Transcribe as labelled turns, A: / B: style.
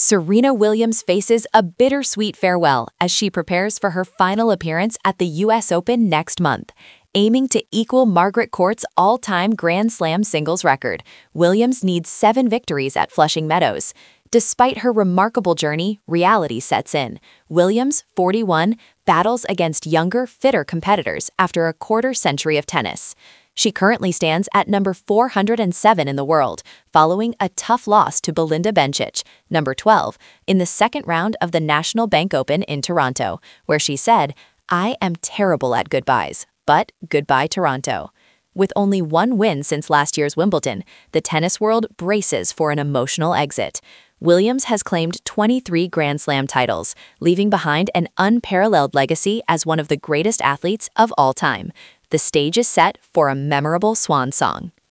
A: Serena Williams faces a bittersweet farewell as she prepares for her final appearance at the U.S. Open next month. Aiming to equal Margaret Court's all-time Grand Slam singles record, Williams needs 7 victories at Flushing Meadows. Despite her remarkable journey, reality sets in. Williams, 41, battles against younger, fitter competitors after a quarter-century of tennis. She currently stands at number 407 in the world, following a tough loss to Belinda Bencic, number 12, in the second round of the National Bank Open in Toronto, where she said, "I am terrible at goodbyes, but goodbye Toronto." With only one win since last year's Wimbledon, the tennis world braces for an emotional exit. Williams has claimed 23 Grand Slam titles, leaving behind an unparalleled legacy as one of the greatest athletes of all time. The stage is set for a memorable swan song.